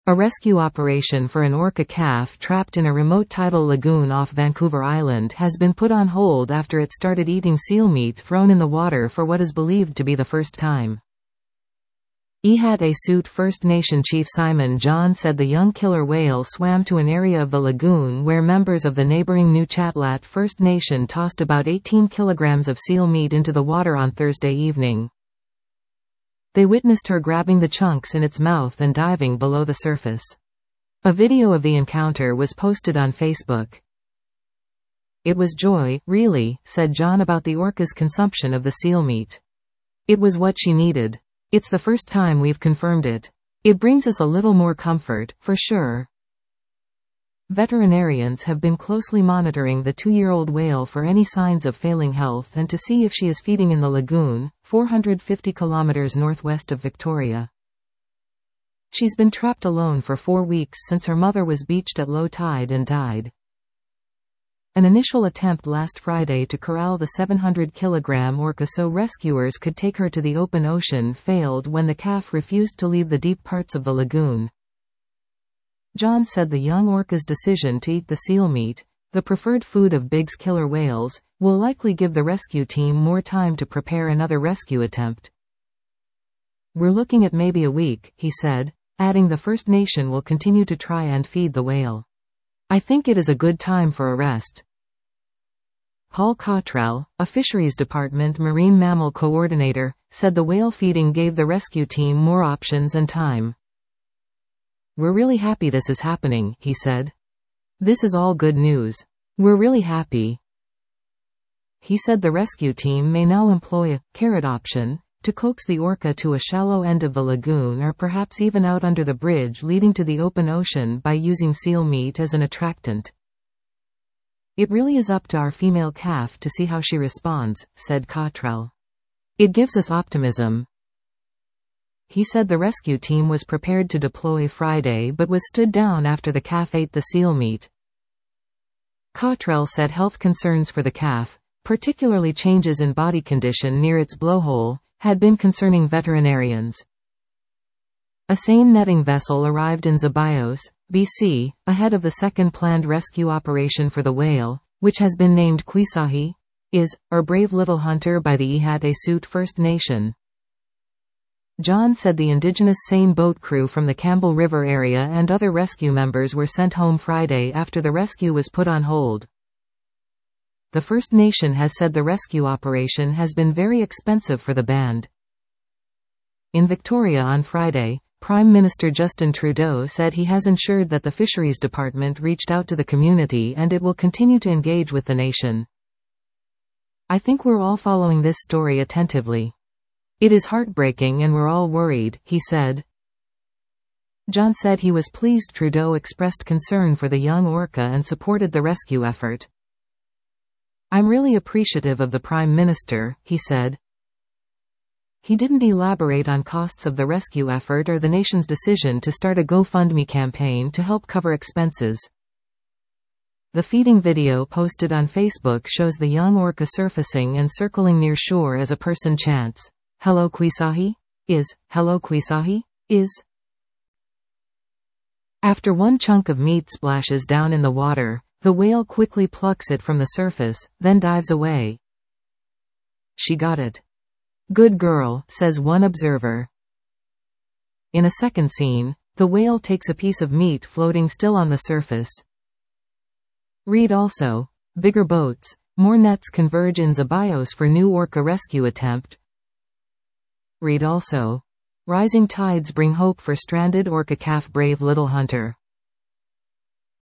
A rescue operation for an orca calf trapped in a remote tidal lagoon off Vancouver Island has been put on hold after it started eating seal meat thrown in the water for what is believed to be the first time. Ihatt-Aisaut First Nation Chief Simon John said the young killer whale swam to an area of the lagoon where members of the neighboring Nuchatlat First Nation tossed about 18 kilograms of seal meat into the water on Thursday evening. They witnessed her grabbing the chunks in its mouth and diving below the surface. A video of the encounter was posted on Facebook. "It was joy, really," said John about the orca's consumption of the seal meat. "It was what she needed. It's the first time we've confirmed it. It brings us a little more comfort, for sure." Veterinarians have been closely monitoring the 2-year-old whale for any signs of failing health and to see if she is feeding in the lagoon, 450 kilometers northwest of Victoria. She's been trapped alone for 4 weeks since her mother was beached at low tide and died. An initial attempt last Friday to corral the 700-kilogram orca so rescuers could take her to the open ocean failed when the calf refused to leave the deep parts of the lagoon. John said the young orca's decision to eat the seal meat, the preferred food of Big's killer whales, will likely give the rescue team more time to prepare another rescue attempt. "We're looking at maybe a week," he said, adding the First Nation will continue to try and feed the whale. "I think it is a good time for a rest." Paul Cottrell, a Fisheries Department marine mammal coordinator, said the whale feeding gave the rescue team more options and time. "We're really happy this is happening," he said. "This is all good news. We're really happy." He said the rescue team may now employ a carrot option to coax the orca to a shallow end of the lagoon or perhaps even out under the bridge leading to the open ocean by using seal meat as an attractant. "It really is up to our female calf to see how she responds," said Cottrell. "It gives us optimism." He said the rescue team was prepared to deploy Friday but was stood down after the calf ate the seal meat. Cottrell said health concerns for the calf, particularly changes in body condition near its blowhole, had been concerning veterinarians. A seine netting vessel arrived in Zeballos, BC, ahead of the second planned rescue operation for the whale, which has been named Quisahi, or Brave Little Hunter by the Ihatt-Aisaut First Nation. John said the indigenous seine boat crew from the Campbell River area and other rescue members were sent home Friday after the rescue was put on hold. The First Nation has said the rescue operation has been very expensive for the band. In Victoria on Friday, Prime Minister Justin Trudeau said he has ensured that the Fisheries Department reached out to the community and it will continue to engage with the nation. "I think we're all following this story attentively. It is heartbreaking and we're all worried," he said. John said he was pleased Trudeau expressed concern for the young orca and supported the rescue effort. "I'm really appreciative of the Prime Minister," he said. He didn't elaborate on costs of the rescue effort or the nation's decision to start a GoFundMe campaign to help cover expenses. The feeding video posted on Facebook shows the young orca surfacing and circling near shore as a person chants, "Hello Quisahi? Hello Quisahi? After one chunk of meat splashes down in the water, the whale quickly plucks it from the surface, then dives away. "She got it. Good girl," says one observer. In a second scene, the whale takes a piece of meat floating still on the surface. Read also, bigger boats, more nets converge in Zeballos for new orca rescue attempt. Read also, rising tides bring hope for stranded orca calf Brave Little Hunter.